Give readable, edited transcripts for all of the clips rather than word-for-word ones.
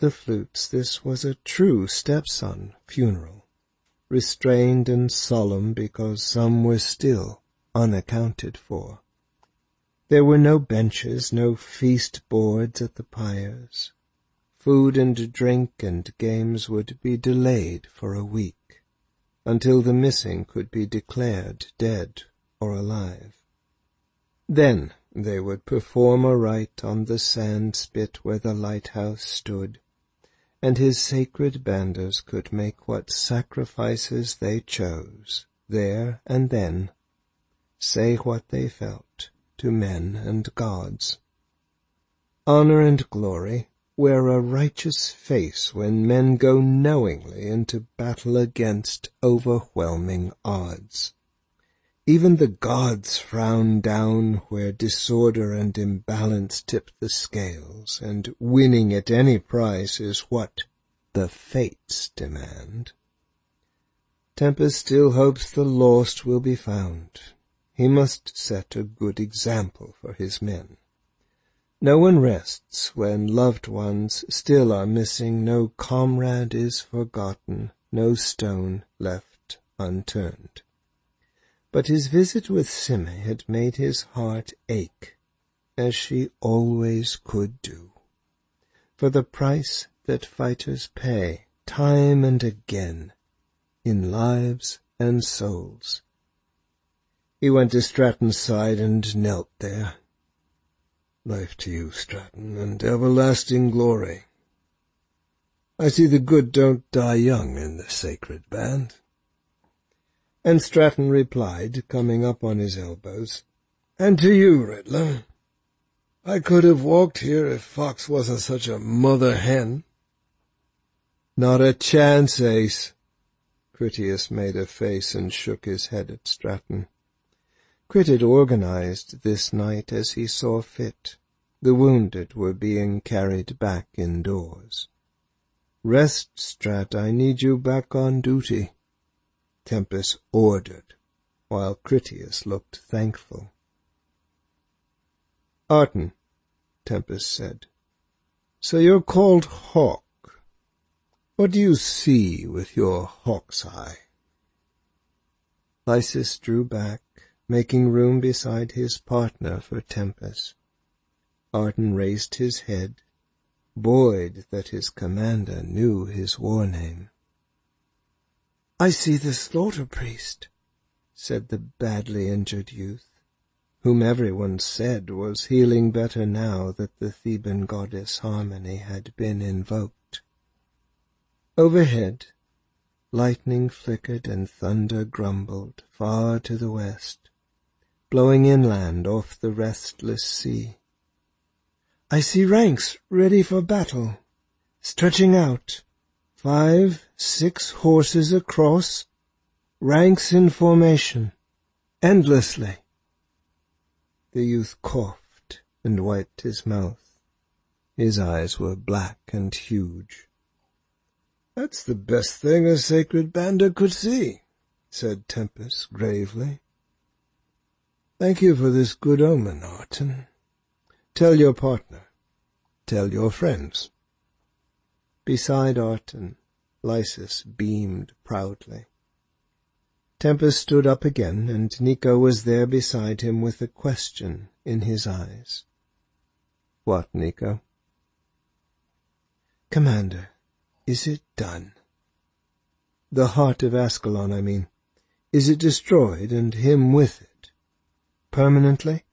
the flutes, this was a true stepson funeral, restrained and solemn because some were still unaccounted for. There were no benches, no feast boards at the pyres. Food and drink and games would be delayed for a week, until the missing could be declared dead or alive. Then they would perform a rite on the sand spit where the lighthouse stood, and his sacred banders could make what sacrifices they chose, there and then, say what they felt to men and gods. Honor and glory wear a righteous face when men go knowingly into battle against overwhelming odds. Even the gods frown down where disorder and imbalance tip the scales, and winning at any price is what the fates demand. Tempest still hopes the lost will be found. He must set a good example for his men. No one rests when loved ones still are missing, no comrade is forgotten, no stone left unturned. But his visit with Sime had made his heart ache, as she always could do, for the price that fighters pay time and again in lives and souls. He went to Stratton's side and knelt there. "Life to you, Stratton, and everlasting glory. I see the good don't die young in the sacred band." And Stratton replied, coming up on his elbows, "And to you, Riddler. I could have walked here if Fox wasn't such a mother-hen." "Not a chance, Ace." Critias made a face and shook his head at Stratton. Crit had organized this night as he saw fit. The wounded were being carried back indoors. "Rest, Strat, I need you back on duty," Tempest ordered, while Critias looked thankful. "Arton," Tempest said, "so you're called Hawk. What do you see with your hawk's eye?" Lysis drew back, making room beside his partner for Tempest. Arton raised his head, buoyed that his commander knew his war name. "I see the slaughter priest," said the badly injured youth, whom everyone said was healing better now that the Theban goddess Harmony had been invoked. Overhead, lightning flickered and thunder grumbled far to the west, blowing inland off the restless sea. "I see ranks ready for battle, stretching out, 5, 6 horses across, ranks in formation, endlessly." The youth coughed and wiped his mouth. His eyes were black and huge. "That's the best thing a sacred bander could see," said Tempest gravely. "Thank you for this good omen, Arton. Tell your partner. Tell your friends." Beside Arton, Lysis beamed proudly. Tempest stood up again, and Nico was there beside him with a question in his eyes. "What, Nico?" "Commander, is it done? The heart of Ascalon, I mean. Is it destroyed, and him with it? Permanently?"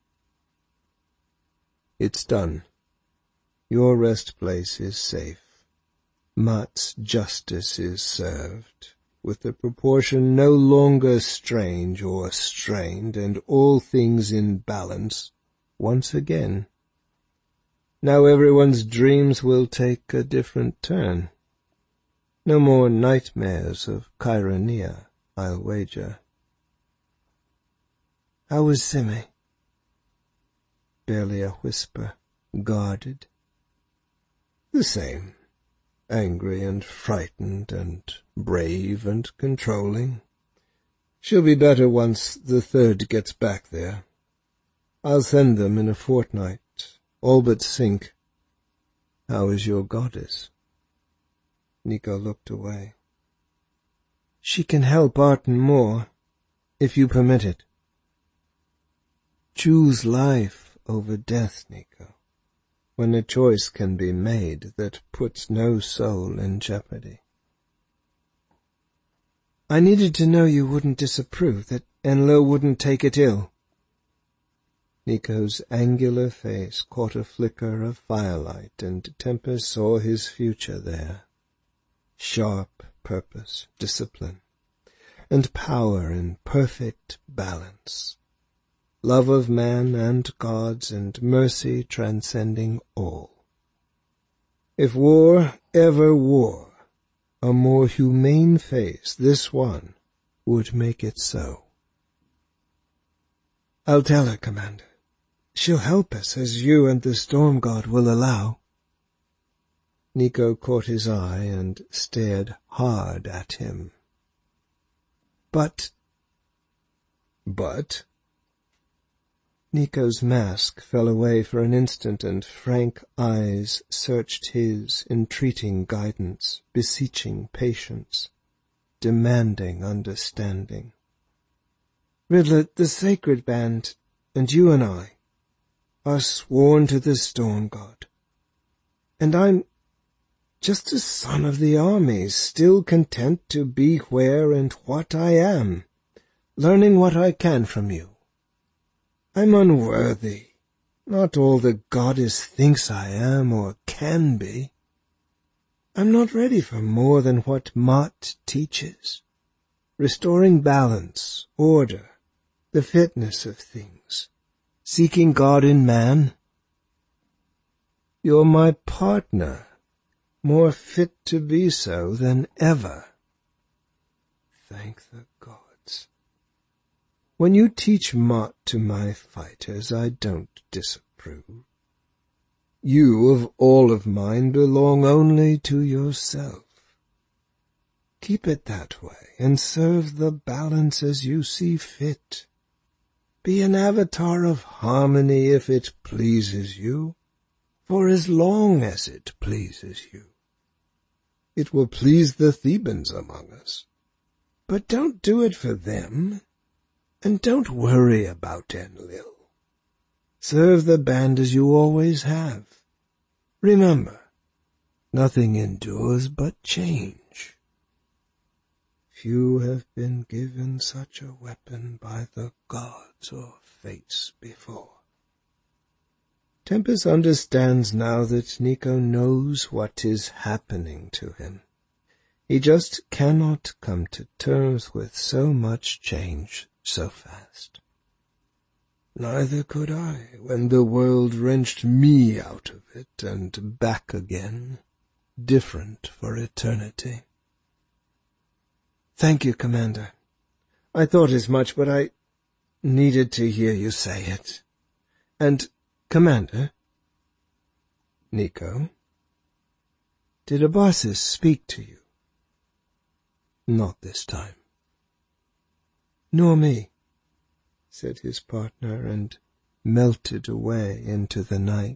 "It's done. Your rest place is safe. Mat's justice is served, with the proportion no longer strange or strained, and all things in balance once again. Now everyone's dreams will take a different turn. No more nightmares of Cheironea, I'll wager." "How was Sime?" Barely a whisper, guarded. "The same. Angry and frightened and brave and controlling. She'll be better once the third gets back there. I'll send them in a fortnight, all but Sink. How is your goddess?" Nico looked away. She can help Arten more, if you permit it. Choose life over death, Nico, when a choice can be made that puts no soul in jeopardy. I needed to know you wouldn't disapprove, that Enlil wouldn't take it ill. Nico's angular face caught a flicker of firelight, and Tempest saw his future there. Sharp purpose, discipline, and power in perfect balance. Love of man and gods, and mercy transcending all. If war ever wore a more humane face, this one would make it so. I'll tell her, Commander. She'll help us, as you and the Storm God will allow. Nico caught his eye and stared hard at him. But? Nico's mask fell away for an instant, and frank eyes searched his, entreating guidance, beseeching patience, demanding understanding. Riddler, the Sacred Band, and you and I, are sworn to the Storm God. And I'm just a son of the armies, still content to be where and what I am, learning what I can from you. I'm unworthy, not all the goddess thinks I am or can be. I'm not ready for more than what Mott teaches, restoring balance, order, the fitness of things, seeking God in man. You're my partner, more fit to be so than ever. Thank the gods. When you teach Mott to my fighters, I don't disapprove. You, of all of mine, belong only to yourself. Keep it that way, and serve the balance as you see fit. Be an avatar of harmony if it pleases you, for as long as it pleases you. It will please the Thebans among us. But don't do it for them, and don't worry about Enlil. Serve the band as you always have. Remember, nothing endures but change. Few have been given such a weapon by the gods or fates before. Tempest understands now that Nico knows what is happening to him. He just cannot come to terms with so much change so fast. Neither could I, when the world wrenched me out of it and back again, different for eternity. Thank you, Commander. I thought as much, but I needed to hear you say it. And, Commander? Nico? Did Abasis speak to you? Not this time. Nor me, said his partner, and melted away into the night.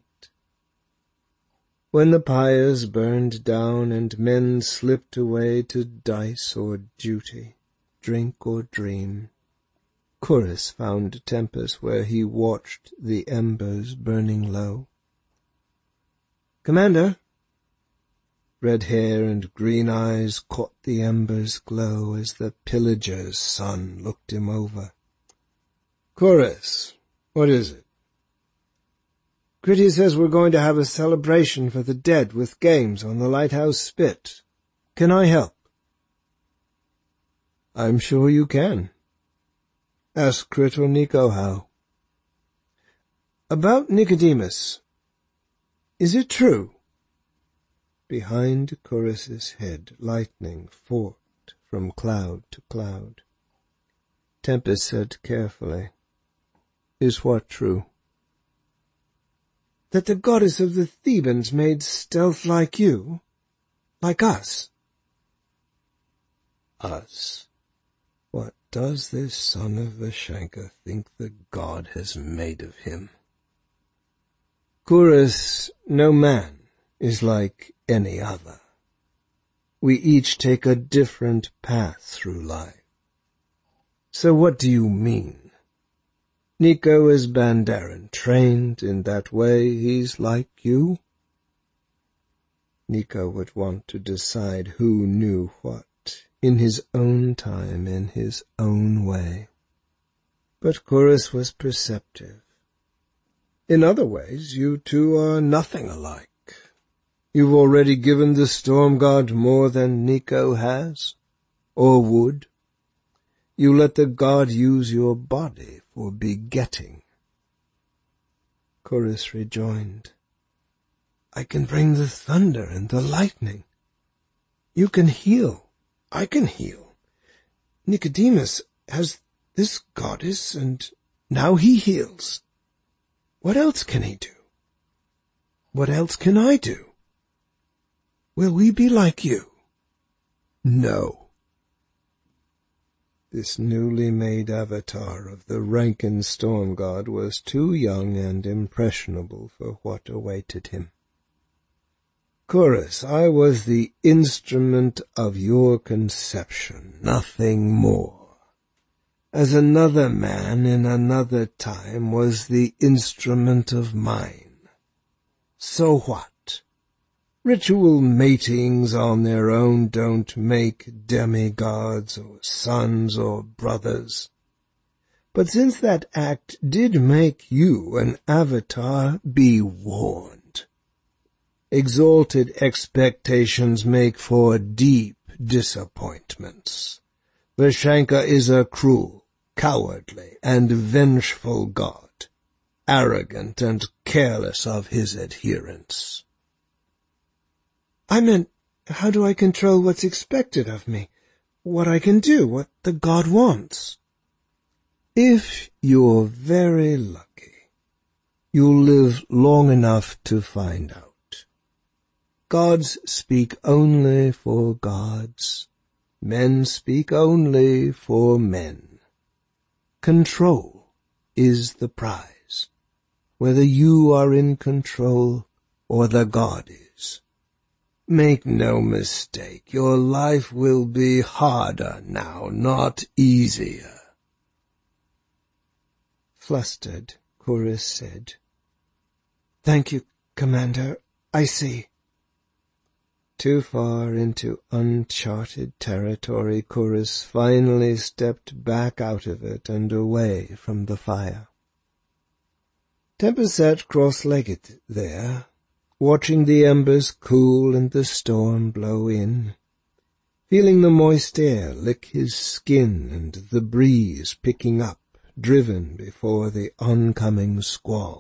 When the pyres burned down and men slipped away to dice or duty, drink or dream, Chorus found Tempest where he watched the embers burning low. Commander! Red hair and green eyes caught the embers' glow as the pillager's son looked him over. Chorus, what is it? Gritty says we're going to have a celebration for the dead with games on the lighthouse spit. Can I help? I'm sure you can. Ask Crit or Nico how. About Nicodemus. Is it true? Behind Chorus's head, lightning forked from cloud to cloud. Tempest said carefully, Is what true? That the goddess of the Thebans made stealth like you? Like us? Us? What does this son of Vashenka think the god has made of him? Chorus, no man is like any other. We each take a different path through life. So what do you mean? Nico is Bandaran, trained in that way. He's like you? Nico would want to decide who knew what, in his own time, in his own way. But Chorus was perceptive. In other ways, you two are nothing alike. You've already given the storm god more than Nico has, or would. You let the god use your body for begetting. Chorus rejoined, I can bring the thunder and the lightning. You can heal. I can heal. Nicodemus has this goddess, and now he heals. What else can he do? What else can I do? Will we be like you? No. This newly made avatar of the Rankin storm god was too young and impressionable for what awaited him. Chorus, I was the instrument of your conception, nothing more. As another man in another time was the instrument of mine. So what? Ritual matings on their own don't make demigods or sons or brothers. But since that act did make you an avatar, be warned. Exalted expectations make for deep disappointments. Vashanka is a cruel, cowardly, and vengeful god, arrogant and careless of his adherents. I meant, how do I control what's expected of me? What I can do, what the god wants? If you're very lucky, you'll live long enough to find out. Gods speak only for gods. Men speak only for men. Control is the prize, whether you are in control or the god is. Make no mistake, your life will be harder now, not easier. Flustered, Chorus said, Thank you, Commander. I see. Too far into uncharted territory, Chorus finally stepped back out of it and away from the fire. Tempest sat cross-legged there, watching the embers cool and the storm blow in, feeling the moist air lick his skin and the breeze picking up, driven before the oncoming squall.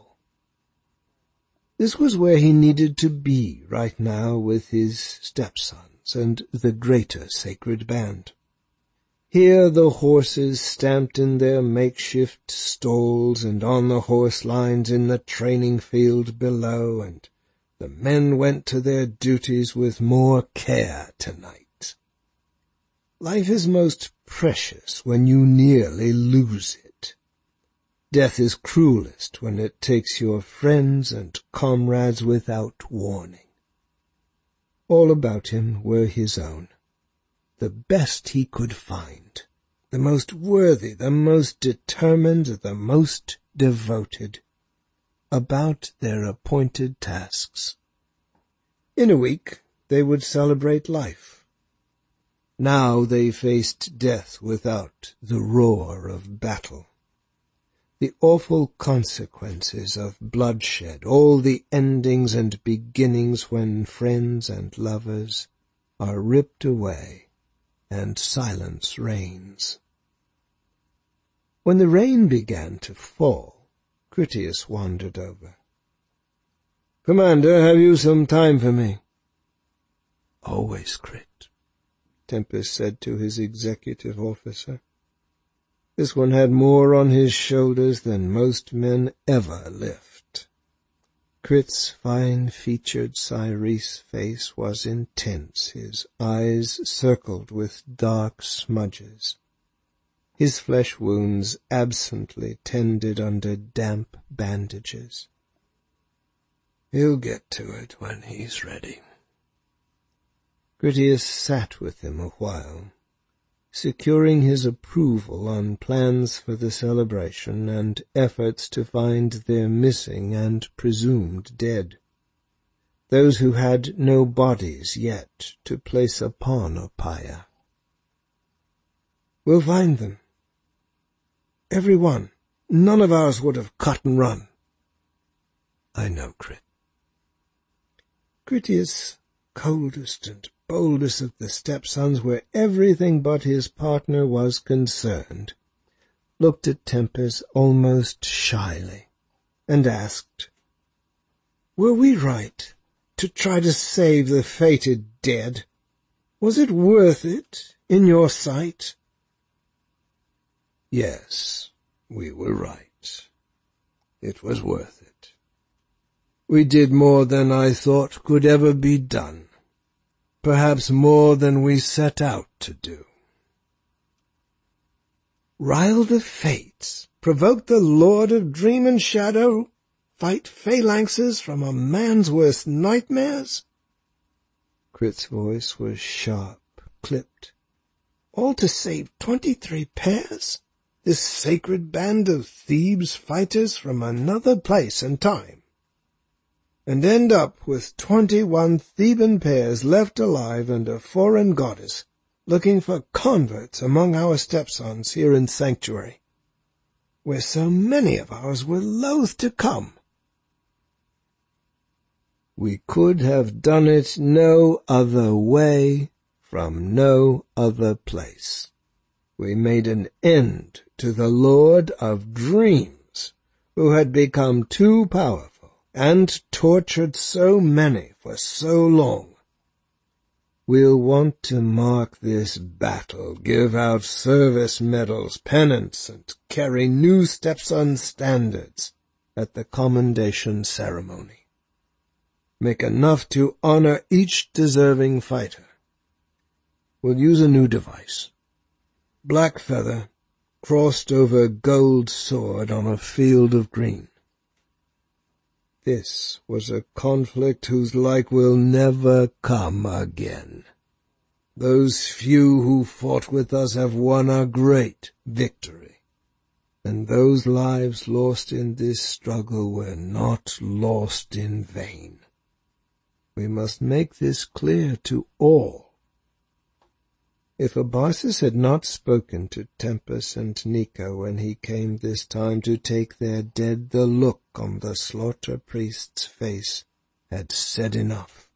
This was where he needed to be right now with his stepsons and the greater sacred band. Here the horses stamped in their makeshift stalls and on the horse lines in the training field below, and the men went to their duties with more care tonight. Life is most precious when you nearly lose it. Death is cruelest when it takes your friends and comrades without warning. All about him were his own, the best he could find, the most worthy, the most determined, the most devoted, about their appointed tasks. In a week they would celebrate life. Now they faced death without the roar of battle. The awful consequences of bloodshed, all the endings and beginnings when friends and lovers are ripped away and silence reigns. When the rain began to fall, Critias wandered over. "Commander, have you some time for me?" "Always, Crit," Tempest said to his executive officer. This one had more on his shoulders than most men ever lift. Crit's fine-featured Cyrese face was intense, his eyes circled with dark smudges, his flesh wounds absently tended under damp bandages. "He'll get to it when he's ready." Critias sat with him a while, securing his approval on plans for the celebration and efforts to find their missing and presumed dead, those who had no bodies yet to place upon a pyre. "We'll find them. Every one. None of ours would have cut and run." "I know, Crit." Critias, coldest and boldest of the stepsons where everything but his partner was concerned, looked at Tempest almost shyly, and asked, "Were we right to try to save the fated dead? Was it worth it, in your sight?" "Yes, we were right. It was worth it. We did more than I thought could ever be done. Perhaps more than we set out to do." "Rile the fates, provoke the Lord of Dream and Shadow, fight phalanxes from a man's worst nightmares?" Crit's voice was sharp, clipped. "All to save 23 pairs? This sacred band of Thebes fighters from another place and time? And end up with 21 Theban pairs left alive and a foreign goddess, looking for converts among our stepsons here in Sanctuary, where so many of ours were loath to come." "We could have done it no other way, from no other place. We made an end to the Lord of Dreams, who had become too powerful and tortured so many for so long. We'll want to mark this battle, give out service medals, pennants, and carry new stepson standards at the commendation ceremony. Make enough to honor each deserving fighter. We'll use a new device. Black feather crossed over gold sword on a field of green. This was a conflict whose like will never come again. Those few who fought with us have won a great victory, and those lives lost in this struggle were not lost in vain. We must make this clear to all." If Abarsus had not spoken to Tempest and Nico when he came this time to take their dead, the look on the slaughter priest's face had said enough.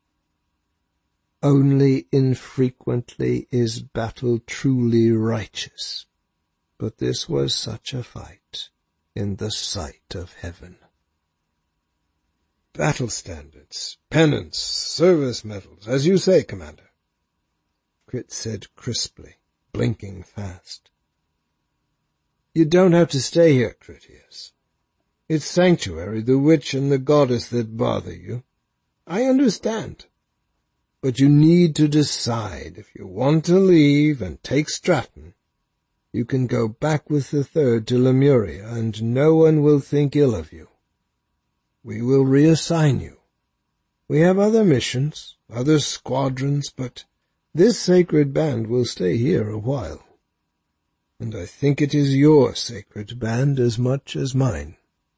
Only infrequently is battle truly righteous, but this was such a fight in the sight of heaven. "Battle standards, pennants, service medals, as you say, Commander," Crit said crisply, blinking fast. "You don't have to stay here, Critias. It's Sanctuary, the witch and the goddess that bother you. I understand. But you need to decide. If you want to leave and take Stratton, you can go back with the Third to Lemuria, and no one will think ill of you. We will reassign you. We have other missions, other squadrons, but this sacred band will stay here a while. And I think it is your sacred band as much as mine."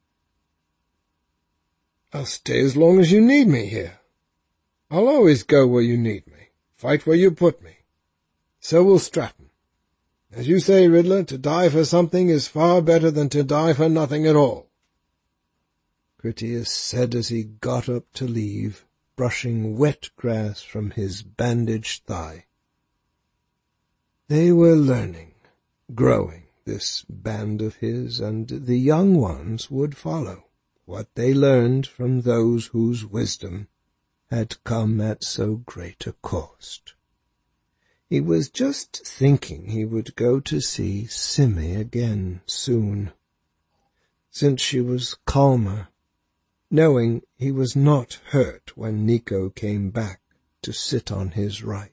"I'll stay as long as you need me here. I'll always go where you need me, fight where you put me. So will Stratton. As you say, Riddler, to die for something is far better than to die for nothing at all," Critias said as he got up to leave, brushing wet grass from his bandaged thigh. They were learning, growing, this band of his, and the young ones would follow what they learned from those whose wisdom had come at so great a cost. He was just thinking he would go to see Simi again soon, since she was calmer, knowing he was not hurt when Nico came back to sit on his right.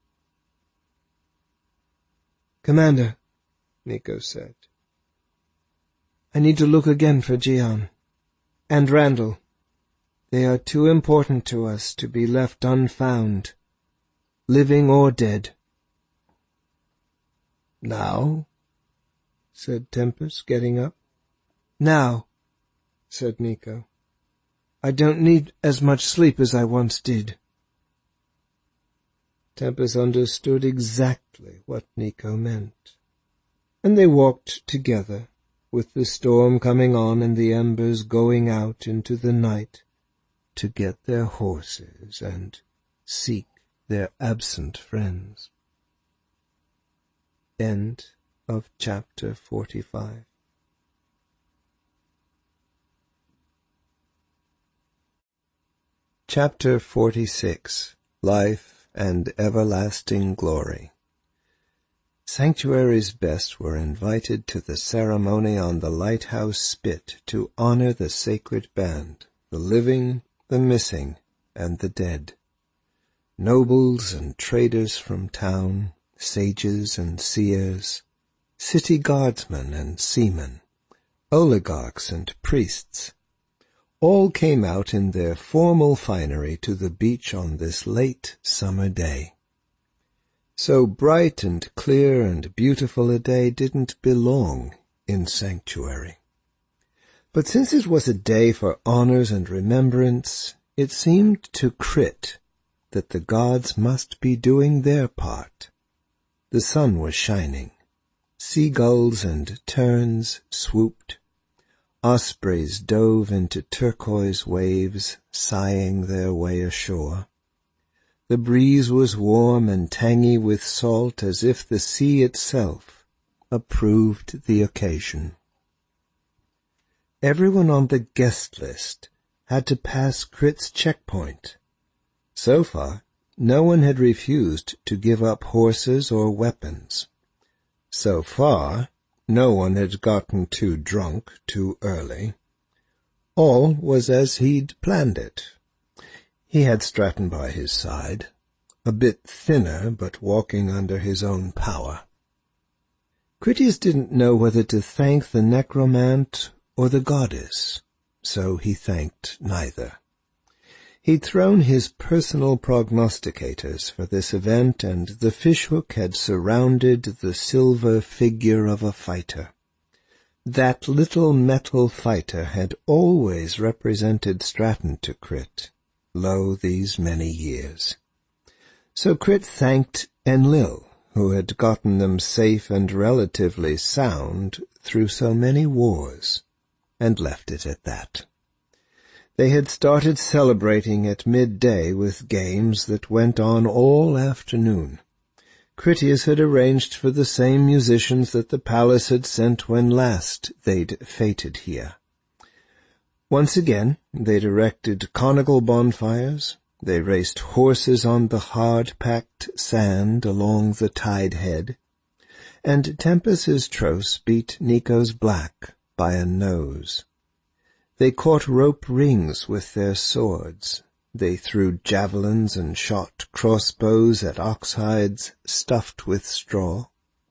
"Commander," Nico said, "I need to look again for Gian. And Randall. They are too important to us to be left unfound." living or dead. "Now?" said Tempest, getting up. "Now," said Nico. "I don't need as much sleep as I once did." Tempest understood exactly what Nico meant, and they walked together, with the storm coming on and the embers going out into the night, to get their horses and seek their absent friends. End of chapter 45. Chapter 46. Life and Everlasting Glory. Sanctuary's best were invited to the ceremony on the lighthouse spit to honor the sacred band, the living, the missing, and the dead. Nobles and traders from town, sages and seers, city guardsmen and seamen, oligarchs and priests, all came out in their formal finery to the beach on this late summer day. So bright and clear and beautiful a day didn't belong in Sanctuary. But since it was a day for honors and remembrance, it seemed to Crit that the gods must be doing their part. The sun was shining. Seagulls and terns swooped. Ospreys dove into turquoise waves, sighing their way ashore. The breeze was warm and tangy with salt, as if the sea itself approved the occasion. Everyone on the guest list had to pass Crit's checkpoint. So far, no one had refused to give up horses or weapons. So far, no one had gotten too drunk too early. All was as he'd planned it. He had Stratton by his side, a bit thinner but walking under his own power. Critias didn't know whether to thank the necromant or the goddess, so he thanked neither. He'd thrown his personal prognosticators for this event, and the fishhook had surrounded the silver figure of a fighter. That little metal fighter had always represented Stratton to Crit, lo these many years. So Crit thanked Enlil, who had gotten them safe and relatively sound through so many wars, and left it at that. They had started celebrating at midday with games that went on all afternoon. Critias had arranged for the same musicians that the palace had sent when last they'd feted here. Once again, they'd erected conical bonfires, they raced horses on the hard-packed sand along the tide head, and Tempest's Tros beat Nico's black by a nose. They caught rope rings with their swords. They threw javelins and shot crossbows at ox hides stuffed with straw.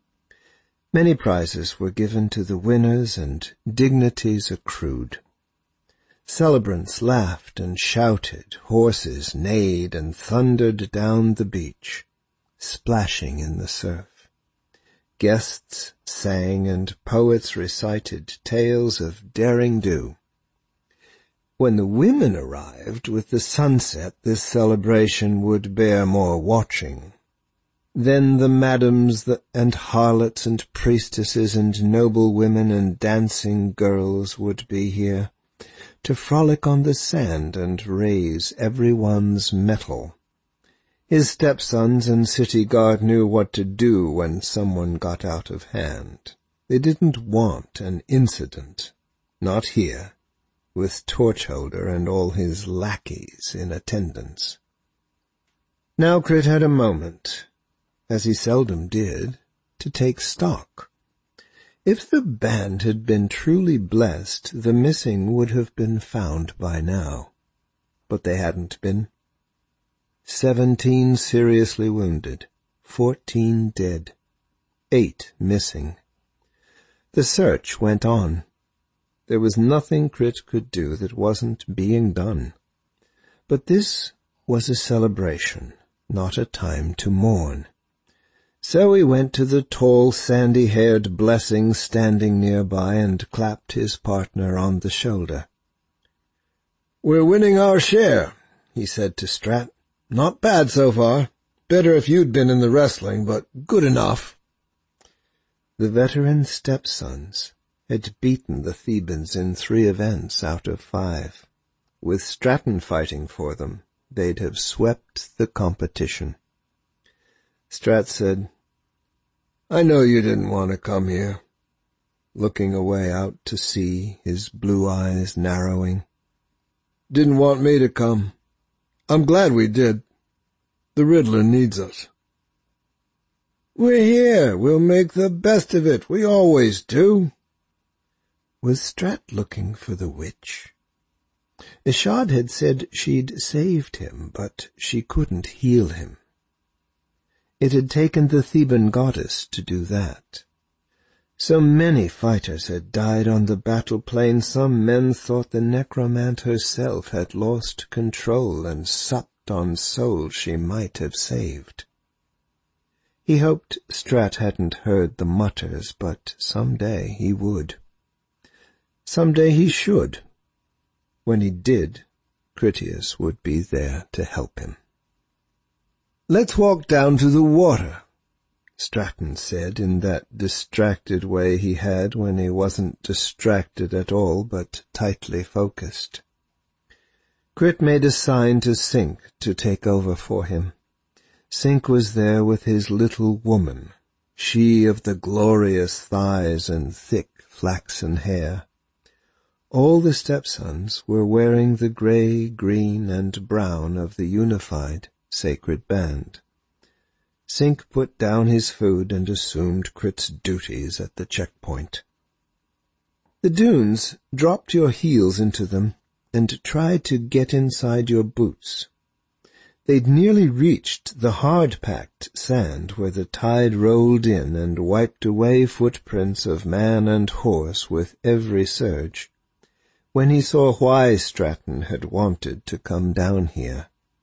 Many prizes were given to the winners and dignities accrued. Celebrants laughed and shouted, horses neighed and thundered down the beach, splashing in the surf. Guests sang and poets recited tales of daring-do. When the women arrived with the sunset, this celebration would bear more watching. Then the madams and harlots and priestesses and noble women and dancing girls would be here, to frolic on the sand and raise everyone's mettle. His stepsons and city guard knew what to do when someone got out of hand. They didn't want an incident. Not here, with Torchholder and all his lackeys in attendance. Now Crit had a moment, as he seldom did, to take stock. If the band had been truly blessed, the missing would have been found by now. But they hadn't been. 17 seriously wounded, 14 dead, 8 missing. The search went on. There was nothing Crit could do that wasn't being done. But this was a celebration, not a time to mourn. So he went to the tall, sandy-haired Blessing standing nearby and clapped his partner on the shoulder. "We're winning our share," he said to Strat. "Not bad so far. Better if you'd been in the wrestling, but good enough." The veteran stepsons had beaten the Thebans in 3 events out of 5. With Stratton fighting for them, they'd have swept the competition. Strat said, "I know you didn't want to come here," looking away out to sea, his blue eyes narrowing. "Didn't want me to come. I'm glad we did. The Riddler needs us." "We're here. We'll make the best of it. We always do." Was Strat looking for the witch? Ishad had said she'd saved him, but she couldn't heal him. It had taken the Theban goddess to do that. So many fighters had died on the battle plain, some men thought the necromant herself had lost control and supped on souls she might have saved. He hoped Strat hadn't heard the mutters, but someday he would. Someday he should. When he did, Critias would be there to help him. "Let's walk down to the water," Stratton said in that distracted way he had when he wasn't distracted at all but tightly focused. Crit made a sign to Sink to take over for him. Sink was there with his little woman, she of the glorious thighs and thick flaxen hair. All the stepsons were wearing the grey, green, and brown of the unified sacred band. Sink put down his food and assumed Crit's duties at the checkpoint. The dunes dropped your heels into them and tried to get inside your boots. They'd nearly reached the hard-packed sand where the tide rolled in and wiped away footprints of man and horse with every surge, when he saw why Stratton had wanted to come down here.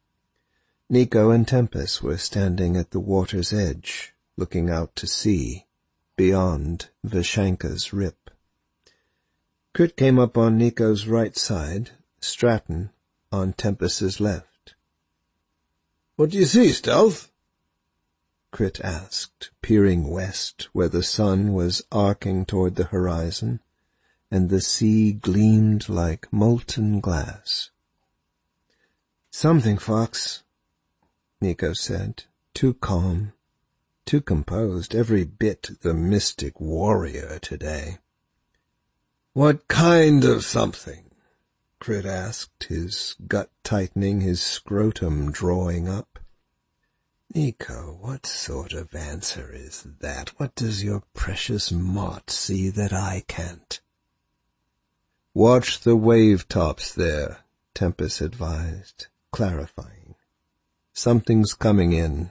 Nico and Tempest were standing at the water's edge, looking out to sea, beyond Vishanka's rip. Crit came up on Nico's right side, Stratton on Tempest's left. "What do you see, Stealth?" Crit asked, peering west where the sun was arcing toward the horizon, and the sea gleamed like molten glass. "Something, Fox," Nico said, too calm, too composed, every bit the mystic warrior today. "What kind of something?" Crit asked, his gut tightening, his scrotum drawing up. "Nico, what sort of answer is that? What does your precious Mott see that I can't?" "Watch the wave tops there," Tempest advised, clarifying. "Something's coming in."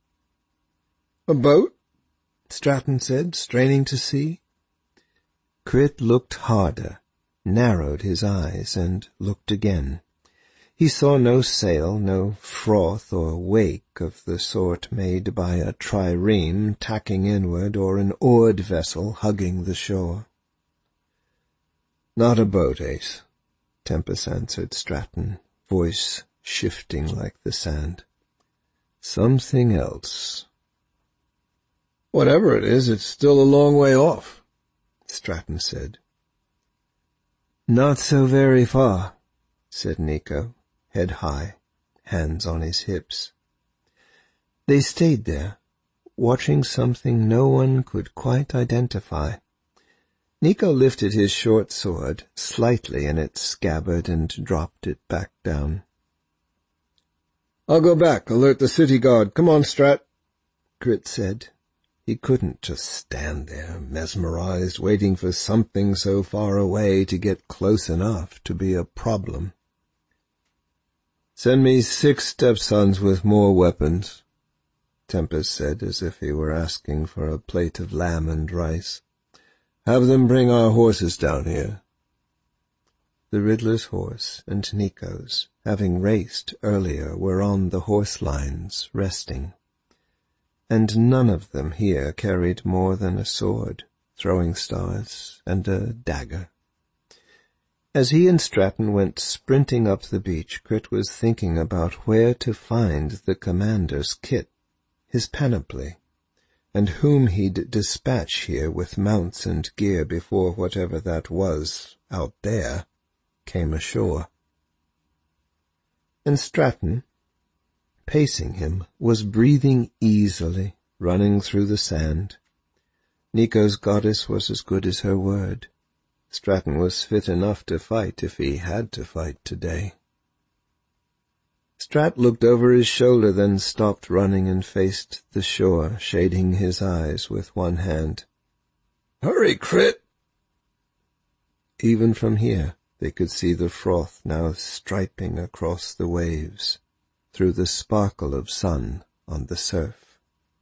"A boat?" Stratton said, straining to see. Crit looked harder, narrowed his eyes, and looked again. He saw no sail, no froth or wake of the sort made by a trireme tacking inward or an oared vessel hugging the shore. "Not a boat, Ace," Tempest answered Stratton, voice shifting like the sand. "Something else." "Whatever it is, it's still a long way off," Stratton said. "Not so very far," said Nico, head high, hands on his hips. They stayed there, watching something no one could quite identify. Nico lifted his short sword slightly in its scabbard and dropped it back down. "I'll go back, alert the city guard. Come on, Strat," Crit said. He couldn't just stand there, mesmerized, waiting for something so far away to get close enough to be a problem. "Send me 6 stepsons with more weapons," Tempest said, as if he were asking for a plate of lamb and rice. "Have them bring our horses down here." The Riddler's horse and Nico's, having raced earlier, were on the horse lines, resting. And none of them here carried more than a sword, throwing stars, and a dagger. As he and Stratton went sprinting up the beach, Crit was thinking about where to find the commander's kit, his panoply, and whom he'd dispatch here with mounts and gear before whatever that was out there came ashore. And Stratton, pacing him, was breathing easily, running through the sand. Nico's goddess was as good as her word. Stratton was fit enough to fight if he had to fight today. Strat looked over his shoulder, then stopped running and faced the shore, shading his eyes with one hand. "Hurry, Crit!" Even from here they could see the froth now striping across the waves, through the sparkle of sun on the surf.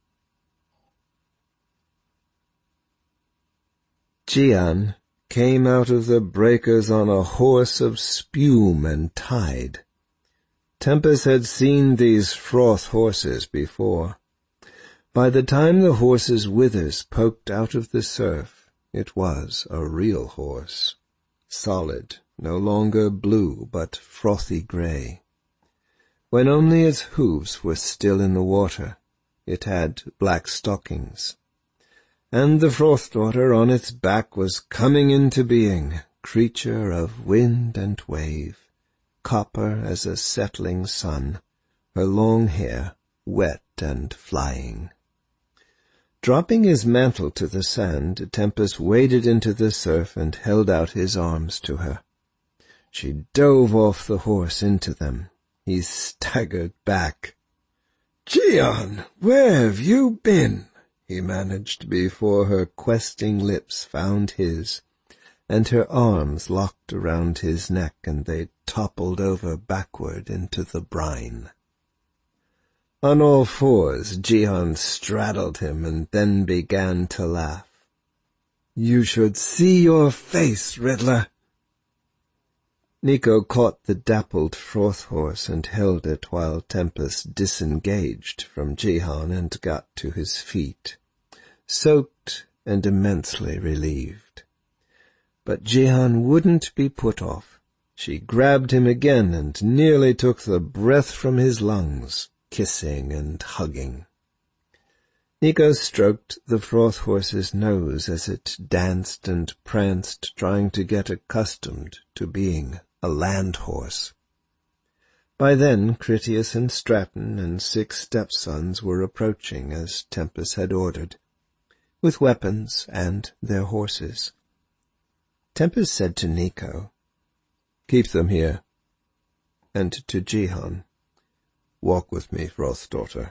Jian came out of the breakers on a horse of spume and tide. Tempest had seen these froth horses before. By the time the horse's withers poked out of the surf, it was a real horse, solid, no longer blue but frothy gray. When only its hooves were still in the water, it had black stockings. And the Froth Daughter on its back was coming into being, creature of wind and wave, copper as a settling sun, her long hair wet and flying. Dropping his mantle to the sand, Tempest waded into the surf and held out his arms to her. She dove off the horse into them. He staggered back. "Jian, where have you been?" he managed before her questing lips found his, and her arms locked around his neck, and they toppled over backward into the brine. On all fours, Jian straddled him and then began to laugh. "You should see your face, Riddler." Nico caught the dappled froth horse and held it while Tempest disengaged from Jihan and got to his feet, soaked and immensely relieved. But Jihan wouldn't be put off. She grabbed him again and nearly took the breath from his lungs, kissing and hugging. Nico stroked the froth horse's nose as it danced and pranced, trying to get accustomed to being a land horse. By then Critias and Stratton and 6 stepsons were approaching as Tempest had ordered, with weapons and their horses. Tempest said to Nico, "Keep them here," and to Jihan, "Walk with me, Froth Daughter."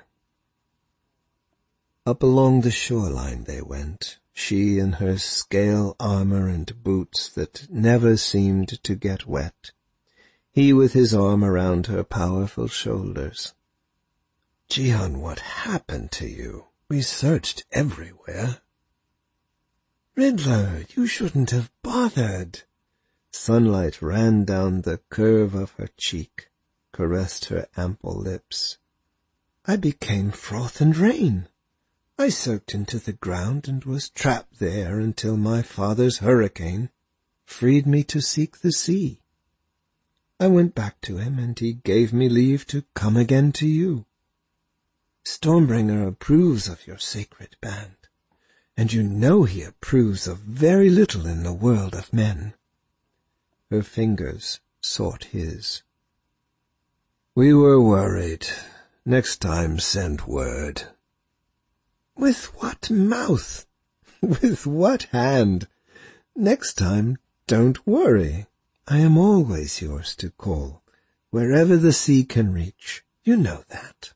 Up along the shoreline they went, she in her scale armor and boots that never seemed to get wet, he with his arm around her powerful shoulders. "Jihan, what happened to you? We searched everywhere." "Riddler, you shouldn't have bothered." Sunlight ran down the curve of her cheek, caressed her ample lips. "I became froth and rain. I soaked into the ground and was trapped there until my father's hurricane freed me to seek the sea. I went back to him, and he gave me leave to come again to you. Stormbringer approves of your sacred band, and you know he approves of very little in the world of men." Her fingers sought his. "We were worried. Next time send word." "With what mouth? With what hand? Next time, don't worry. I am always yours to call, wherever the sea can reach. You know that."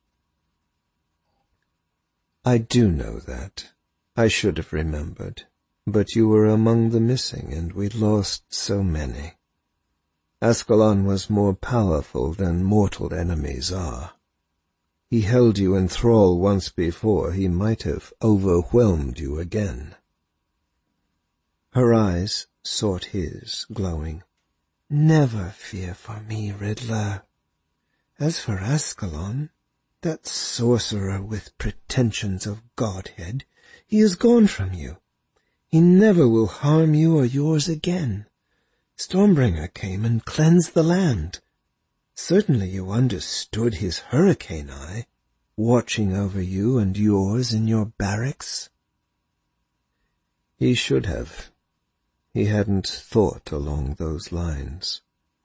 "I do know that. I should have remembered. But you were among the missing, and we lost so many. Ascalon was more powerful than mortal enemies are. He held you in thrall once before. He might have overwhelmed you again." Her eyes sought his, glowing. Never fear for me, Riddler. As for Ascalon, that sorcerer with pretensions of godhead, he is gone from you. He never will harm you or yours again. Stormbringer came and cleansed the land. Certainly you understood his hurricane eye, watching over you and yours in your barracks. He should have. He hadn't thought along those lines.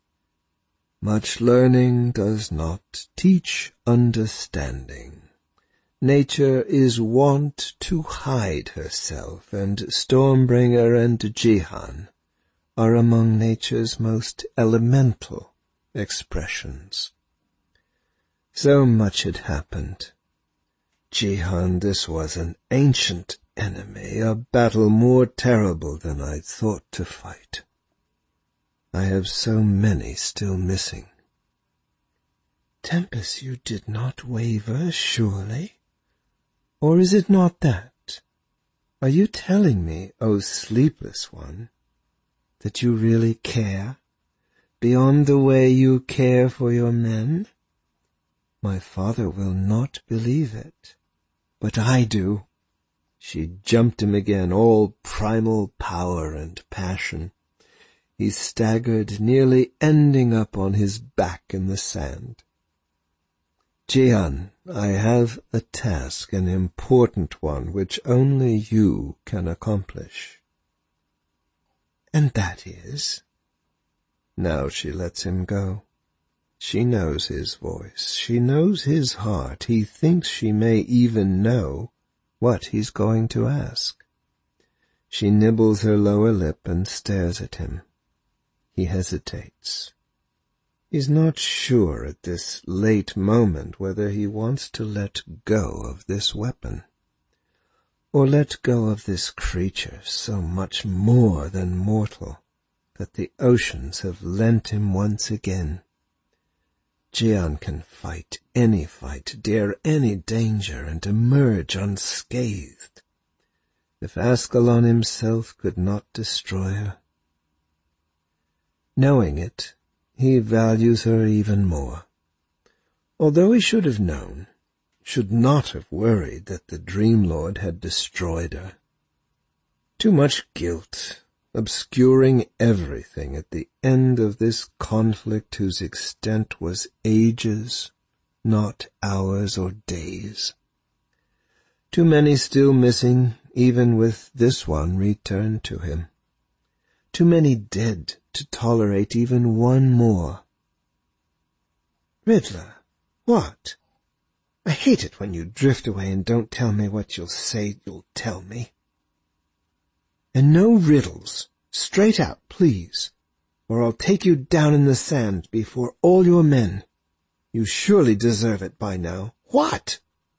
Much learning does not teach understanding. Nature is wont to hide herself, and Stormbringer and Jihan are among nature's most elemental expressions. So much had happened. Jihan, this was an ancient enemy, a battle more terrible than I'd thought to fight. I have so many still missing. Tempest, you did not waver, surely? Or is it not that? Are you telling me, O sleepless one, that you really care, beyond the way you care for your men? My father will not believe it, but I do. She jumped him again, all primal power and passion. He staggered, nearly ending up on his back in the sand. Jihan, I have a task, an important one, which only you can accomplish. And that is? Now she lets him go. She knows his voice. She knows his heart. He thinks she may even know what he's going to ask. She nibbles her lower lip and stares at him. He hesitates. He's not sure at this late moment whether he wants to let go of this weapon, or let go of this creature so much more than mortal that the oceans have lent him once again. Jihan can fight any fight, dare any danger, and emerge unscathed. If Ascalon himself could not destroy her. Knowing it, he values her even more. Although he should have known, should not have worried that the Dream Lord had destroyed her. Too much guilt, obscuring everything at the end of this conflict whose extent was ages, not hours or days. Too many still missing, even with this one returned to him. Too many dead to tolerate even one more. Riddler, what? I hate it when you drift away and don't tell me what you'll say you'll tell me. And no riddles. Straight out, please, or I'll take you down in the sand before all your men. You surely deserve it by now. What?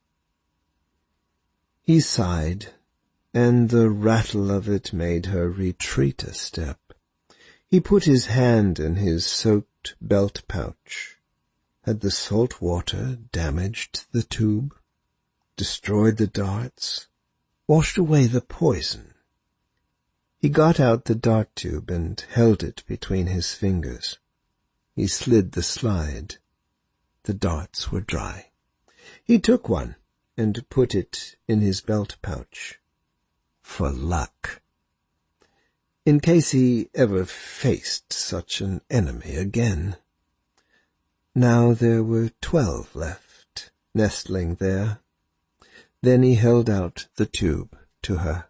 He sighed, and the rattle of it made her retreat a step. He put his hand in his soaked belt pouch. Had the salt water damaged the tube, destroyed the darts, washed away the poison? He got out the dart tube and held it between his fingers. He slid the slide. The darts were dry. He took one and put it in his belt pouch. For luck. In case he ever faced such an enemy again. Now there were 12 left, nestling there. Then he held out the tube to her.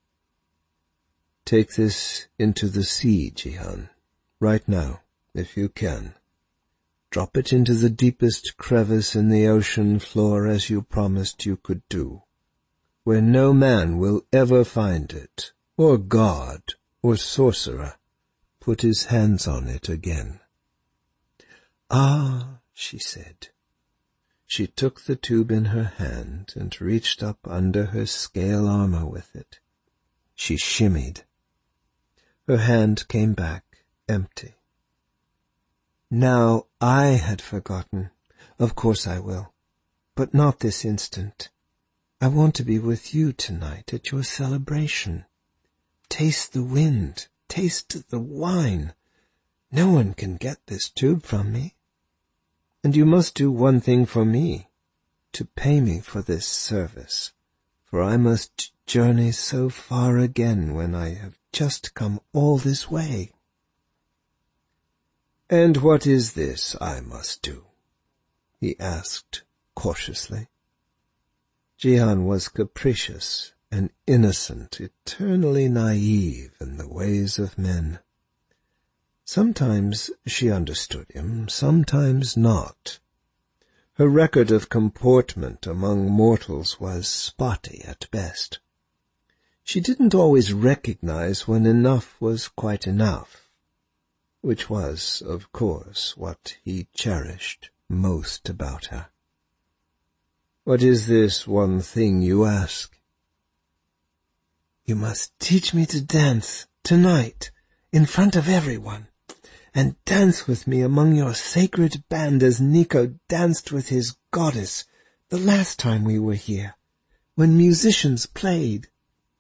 Take this into the sea, Jihan, right now, if you can. Drop it into the deepest crevice in the ocean floor as you promised you could do, where no man will ever find it, or god, or sorcerer, put his hands on it again. Ah, she said. She took the tube in her hand and reached up under her scale armor with it. She shimmied. Her hand came back, empty. Now I had forgotten. Of course I will. But not this instant. I want to be with you tonight at your celebration. Taste the wind. Taste the wine. No one can get this tube from me. And you must do one thing for me, to pay me for this service, for I must journey so far again when I have just come all this way." "And what is this I must do?" he asked cautiously. Jihan was capricious and innocent, eternally naive in the ways of men. Sometimes she understood him, sometimes not. Her record of comportment among mortals was spotty at best. She didn't always recognize when enough was quite enough, which was, of course, what he cherished most about her. "What is this one thing you ask?" "You must teach me to dance, tonight, in front of everyone, and dance with me among your sacred band as Nico danced with his goddess the last time we were here, when musicians played."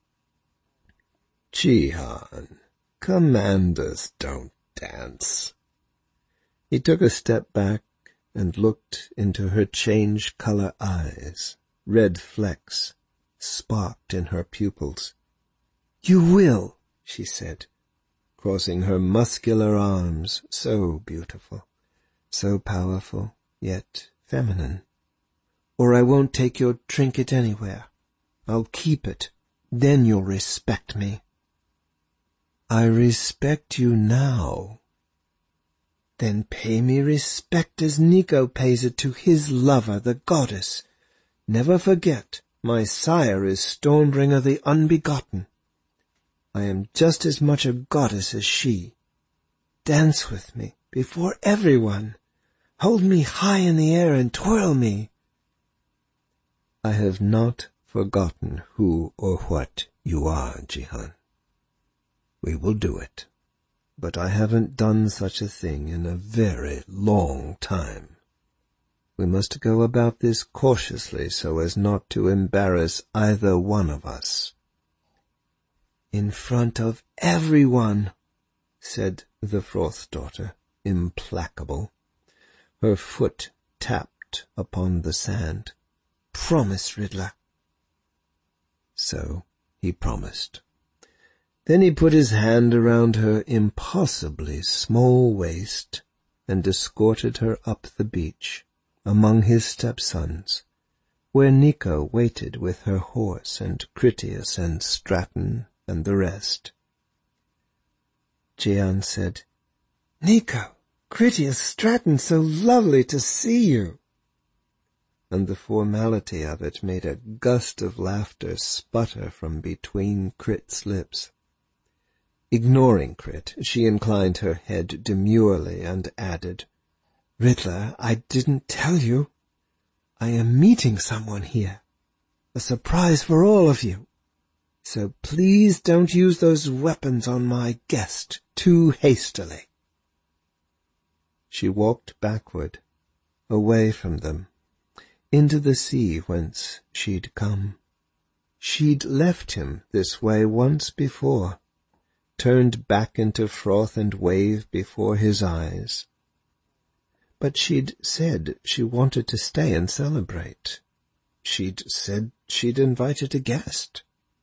"Jihan, commanders don't dance." He took a step back and looked into her change-color eyes. Red flecks sparked in her pupils. "You will," she said, crossing her muscular arms, so beautiful, so powerful, yet feminine. "Or I won't take your trinket anywhere. I'll keep it. Then you'll respect me." "I respect you now." "Then pay me respect as Nico pays it to his lover, the goddess. Never forget, my sire is Stormbringer the Unbegotten. I am just as much a goddess as she. Dance with me, before everyone. Hold me high in the air and twirl me." "I have not forgotten who or what you are, Jihan. We will do it, but I haven't done such a thing in a very long time. We must go about this cautiously so as not to embarrass either one of us." "In front of everyone," said the Froth daughter, implacable. Her foot tapped upon the sand. "Promise, Riddler." So he promised. Then he put his hand around her impossibly small waist and escorted her up the beach among his stepsons, where Nico waited with her horse and Critias and Straton and the rest. Jihan said, "Nico, Critias, Straton, so lovely to see you." And the formality of it made a gust of laughter sputter from between Crit's lips. Ignoring Crit, she inclined her head demurely and added, "Riddler, I didn't tell you. I am meeting someone here. A surprise for all of you. So please don't use those weapons on my guest too hastily." She walked backward, away from them, into the sea whence she'd come. She'd left him this way once before, turned back into froth and wave before his eyes. But she'd said she wanted to stay and celebrate. She'd said she'd invited a guest.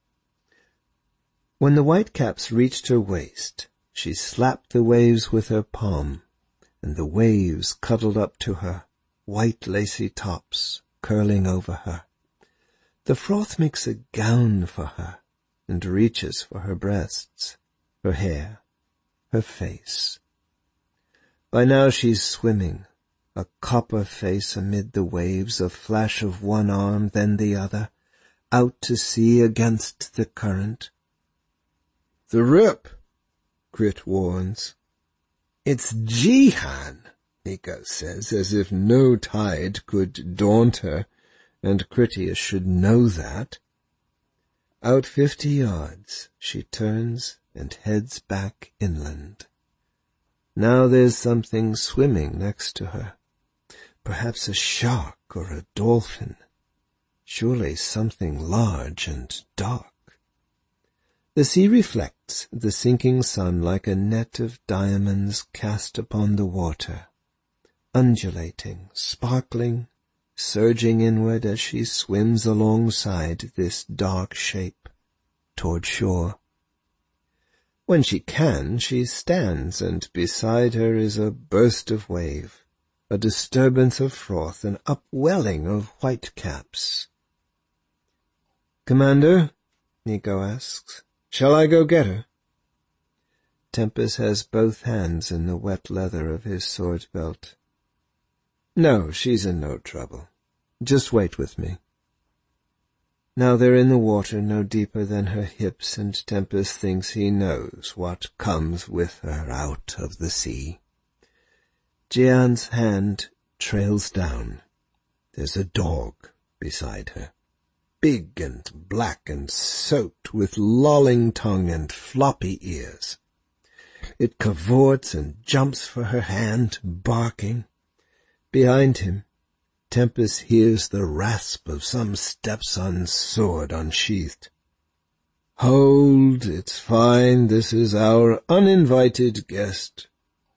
When the whitecaps reached her waist, she slapped the waves with her palm, and the waves cuddled up to her, white lacy tops curling over her. The froth makes a gown for her, and reaches for her breasts, her hair, her face. By now she's swimming, a copper face amid the waves, a flash of one arm, then the other, out to sea against the current. "The rip," Crit warns. "It's Jihan," Nico says, as if no tide could daunt her, and Critias should know that. Out 50 yards, she turns and heads back inland. Now there's something swimming next to her. Perhaps a shark or a dolphin. Surely something large and dark. The sea reflects the sinking sun like a net of diamonds cast upon the water, undulating, sparkling, surging inward as she swims alongside this dark shape toward shore. When she can, she stands, and beside her is a burst of wave, a disturbance of froth, an upwelling of whitecaps. "Commander," Nico asks, "shall I go get her?" Tempest has both hands in the wet leather of his sword belt. "No, she's in no trouble. Just wait with me." Now they're in the water no deeper than her hips, and Tempest thinks he knows what comes with her out of the sea. Jian's hand trails down. There's a dog beside her, big and black and soaked, with lolling tongue and floppy ears. It cavorts and jumps for her hand, barking. Behind him, Tempest hears the rasp of some stepson's sword unsheathed. "Hold, it's fine, this is our uninvited guest."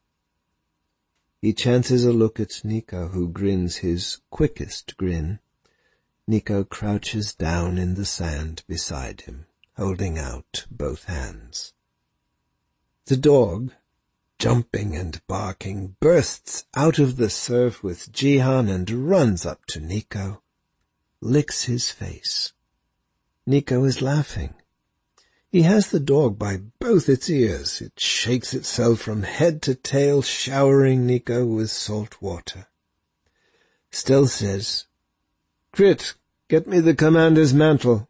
He chances a look at Nico, who grins his quickest grin. Nico crouches down in the sand beside him, holding out both hands. The dog, jumping and barking, bursts out of the surf with Jihan and runs up to Nico, licks his face. Nico is laughing. He has the dog by both its ears. It shakes itself from head to tail, showering Nico with salt water. Stell says, "Crit, get me the commander's mantle."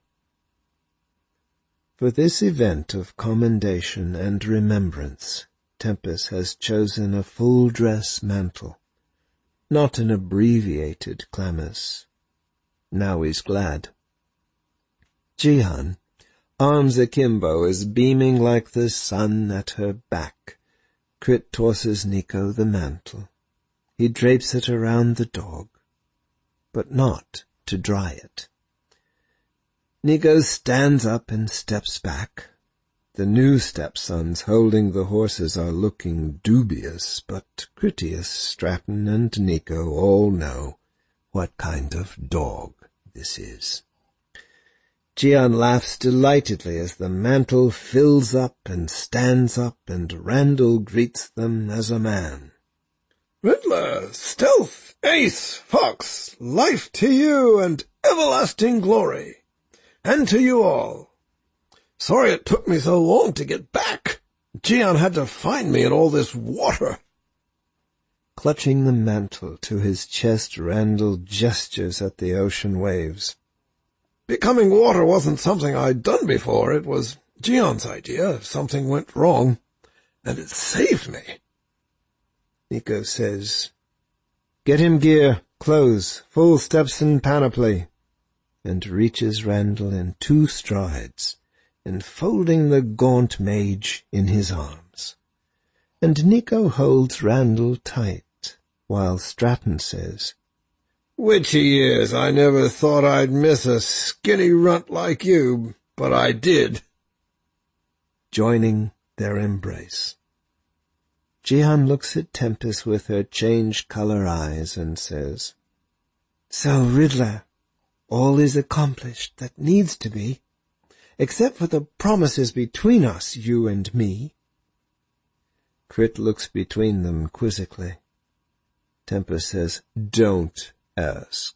For this event of commendation and remembrance, Tempest has chosen a full-dress mantle, not an abbreviated chlamys. Now he's glad. Jihan, arms akimbo, is beaming like the sun at her back. Crit tosses Nico the mantle. He drapes it around the dog, but not to dry it. Nico stands up and steps back. The new stepsons holding the horses are looking dubious, but Critias, Stratton, and Nico all know what kind of dog this is. Jian laughs delightedly as the mantle fills up and stands up, and Randall greets them as a man. "Riddler, Stealth, Ace, Fox, life to you and everlasting glory, and to you all. Sorry it took me so long to get back. Jian had to find me in all this water." Clutching the mantle to his chest, Randall gestures at the ocean waves. "Becoming water wasn't something I'd done before. It was Jian's idea if something went wrong, and it saved me." Nico says, "Get him gear, clothes, full Stepson panoply," and reaches Randall in 2 strides, enfolding the gaunt mage in his arms. And Nico holds Randall tight, while Stratton says, "Witchy years, I never thought I'd miss a skinny runt like you, but I did." Joining their embrace. Jihan looks at Tempest with her change-color eyes and says, "So, Riddler, all is accomplished that needs to be, except for the promises between us, you and me." Crit looks between them quizzically. Tempest says, "Don't ask."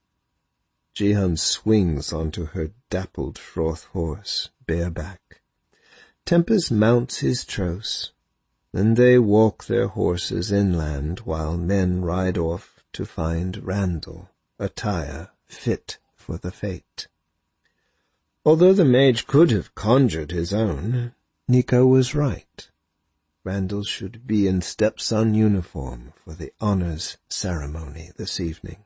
Jihan swings onto her dappled froth horse, bareback. Tempest mounts his trouse. Then they walk their horses inland while men ride off to find Randall, attire fit for the fate. Although the mage could have conjured his own, Nico was right. Randall should be in stepson uniform for the honors ceremony this evening.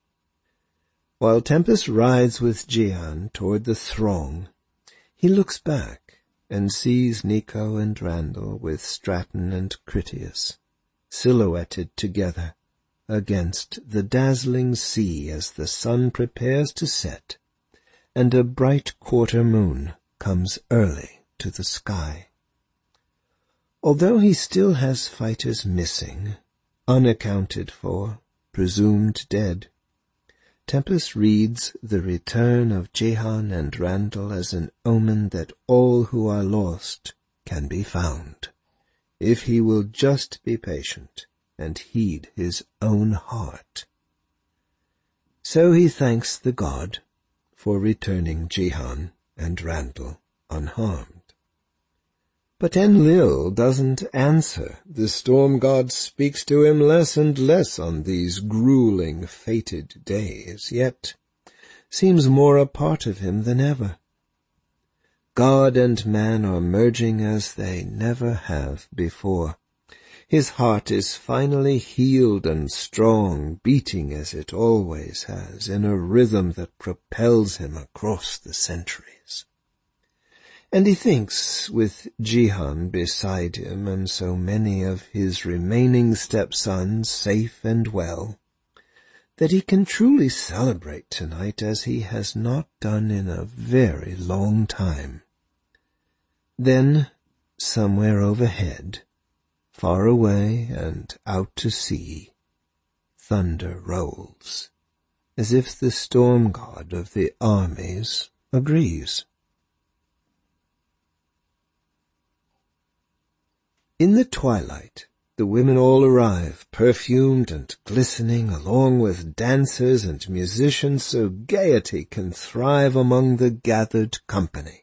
While Tempest rides with Jian toward the throng, he looks back and sees Nico and Randall with Stratton and Critias, silhouetted together against the dazzling sea as the sun prepares to set, and a bright quarter moon comes early to the sky. Although he still has fighters missing, unaccounted for, presumed dead, Tempest reads the return of Jehan and Randall as an omen that all who are lost can be found, if he will just be patient and heed his own heart. So he thanks the god for returning Jehan and Randall unharmed. But Enlil doesn't answer. The storm god speaks to him less and less on these grueling, fated days, yet seems more a part of him than ever. God and man are merging as they never have before. His heart is finally healed and strong, beating as it always has, in a rhythm that propels him across the centuries. And he thinks, with Jehan beside him and so many of his remaining stepsons safe and well, that he can truly celebrate tonight as he has not done in a very long time. Then, somewhere overhead, far away and out to sea, thunder rolls, as if the storm god of the armies agrees. In the twilight, the women all arrive, perfumed and glistening, along with dancers and musicians, so gaiety can thrive among the gathered company.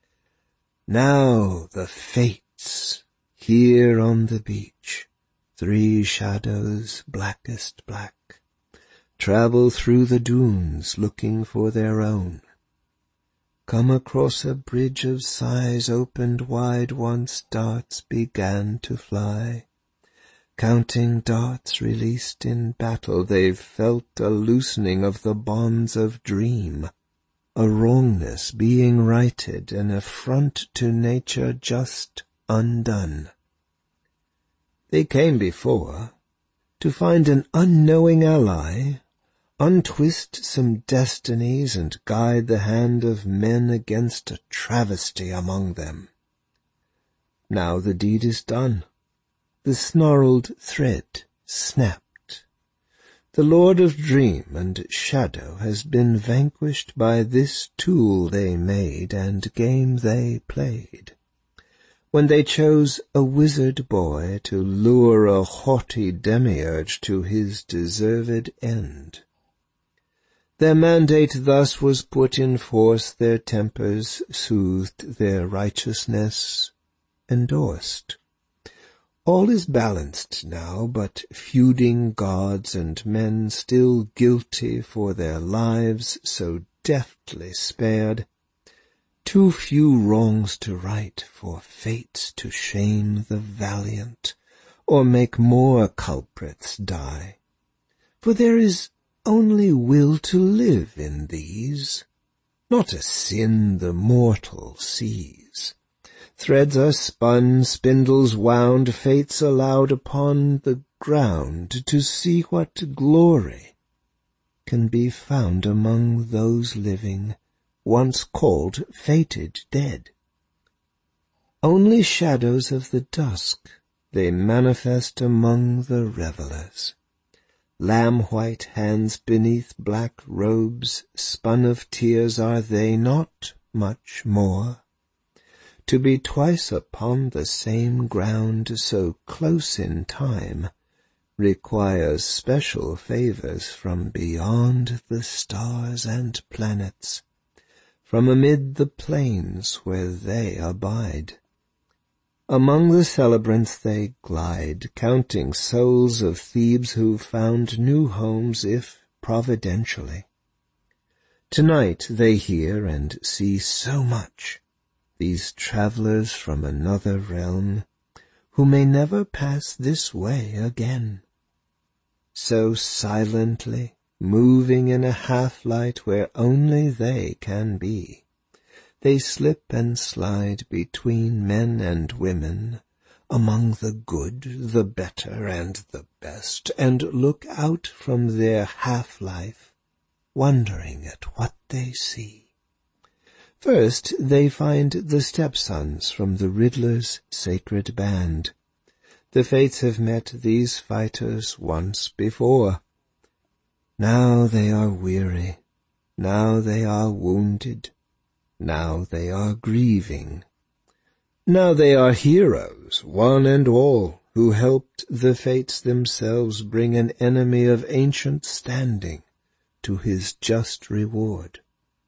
Now the fates, here on the beach, 3 shadows blackest black, travel through the dunes looking for their own. Come across a bridge of sighs opened wide once darts began to fly. Counting darts released in battle, they've felt a loosening of the bonds of dream, a wrongness being righted, an affront to nature just undone. They came before, to find an unknowing ally, untwist some destinies and guide the hand of men against a travesty among them. Now the deed is done. The snarled thread snapped. The Lord of Dream and Shadow has been vanquished by this tool they made and game they played, when they chose a wizard boy to lure a haughty demiurge to his deserved end. Their mandate thus was put in force, their tempers soothed, their righteousness endorsed. All is balanced now, but feuding gods and men still guilty for their lives so deftly spared. Too few wrongs to right for fates to shame the valiant, or make more culprits die. For there is only will to live in these, not a sin the mortal sees. Threads are spun, spindles wound, fates allowed upon the ground to see what glory can be found among those living, once called fated dead. Only shadows of the dusk they manifest among the revelers. Lamb-white hands beneath black robes, spun of tears are they, not much more. To be twice upon the same ground so close in time requires special favors from beyond the stars and planets, from amid the plains where they abide. Among the celebrants they glide, counting souls of Thebes who found new homes if providentially. Tonight they hear and see so much, these travelers from another realm, who may never pass this way again. So silently, moving in a half-light where only they can be, they slip and slide between men and women, among the good, the better, and the best, and look out from their half-life, wondering at what they see. First they find the stepsons from the Riddler's sacred band. The Fates have met these fighters once before. Now they are weary, now they are wounded, now they are grieving. Now they are heroes, one and all, who helped the Fates themselves bring an enemy of ancient standing to his just reward.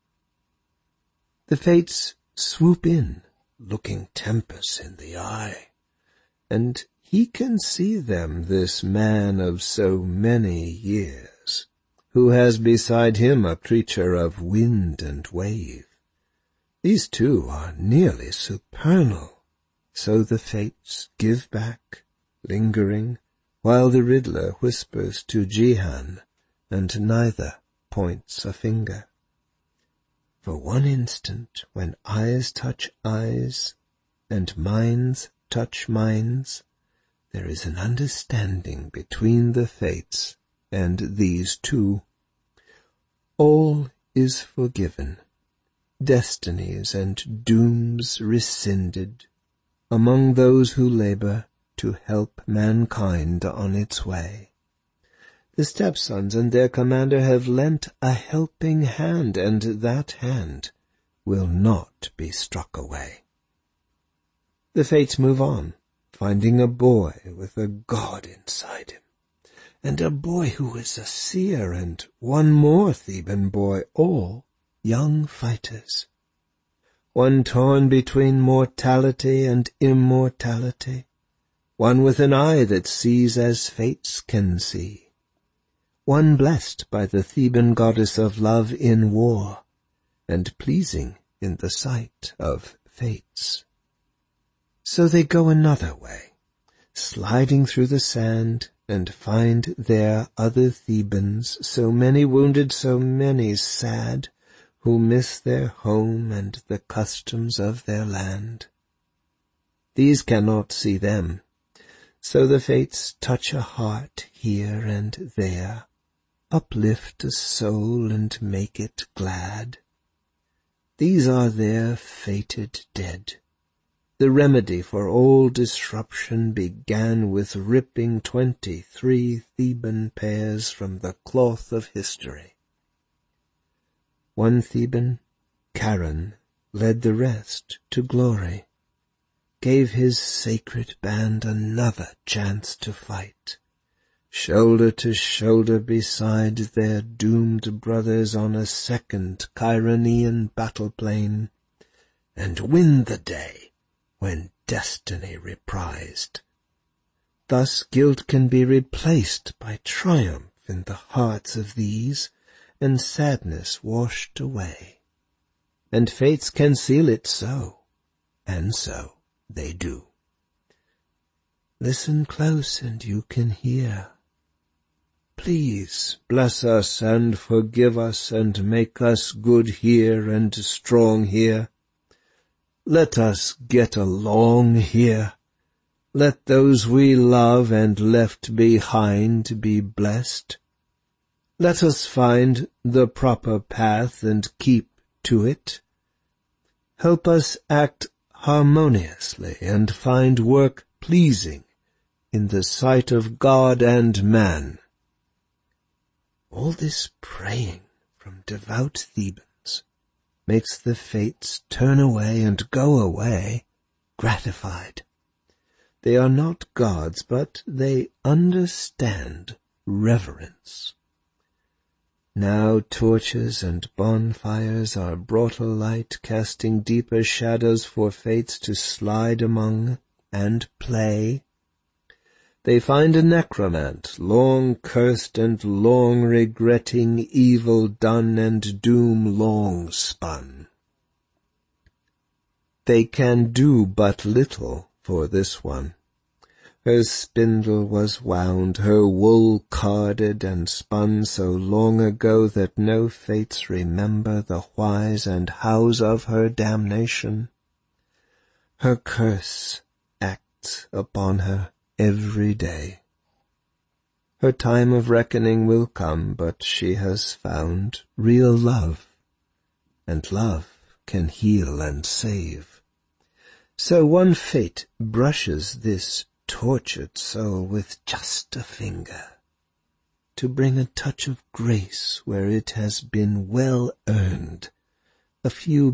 The Fates swoop in, looking Tempest in the eye, and he can see them, this man of so many years, who has beside him a creature of wind and wave. These two are nearly supernal, so the Fates give back, lingering, while the Riddler whispers to Jihan, and neither points a finger. For one instant, when eyes touch eyes, and minds touch minds, there is an understanding between the Fates and these two. All is forgiven, destinies and dooms rescinded, among those who labor to help mankind on its way. The stepsons and their commander have lent a helping hand, and that hand will not be struck away. The Fates move on, finding a boy with a god inside him, and a boy who is a seer, and one more Theban boy, all young fighters. One torn between mortality and immortality, one with an eye that sees as Fates can see, one blessed by the Theban goddess of love in war, and pleasing in the sight of Fates. So they go another way, sliding through the sand, and find there other Thebans, so many wounded, so many sad, who miss their home and the customs of their land. These cannot see them, so the Fates touch a heart here and there, uplift a soul and make it glad. These are their fated dead. The remedy for all disruption began with ripping 23 Theban pairs from the cloth of history. One Theban, Charon, led the rest to glory, gave his sacred band another chance to fight, shoulder to shoulder beside their doomed brothers on a second Chironian battle plain, and win the day when destiny reprised. Thus guilt can be replaced by triumph in the hearts of these, and sadness washed away. And Fates can seal it so, and so they do. Listen close and you can hear. Please bless us and forgive us and make us good here and strong here. Let us get along here. Let those we love and left behind be blessed. Let us find the proper path and keep to it. Help us act harmoniously and find work pleasing in the sight of God and man. All this praying from devout Thebans makes the Fates turn away and go away gratified. They are not gods, but they understand reverence. Now torches and bonfires are brought alight, casting deeper shadows for Fates to slide among and play. They find a necromant, long cursed and long regretting evil done and doom long spun. They can do but little for this one. Her spindle was wound, her wool carded and spun so long ago that no Fates remember the whys and hows of her damnation. Her curse acts upon her every day. Her time of reckoning will come, but she has found real love, and love can heal and save. So one fate brushes this tortured soul with just a finger, to bring a touch of grace where it has been well earned, a few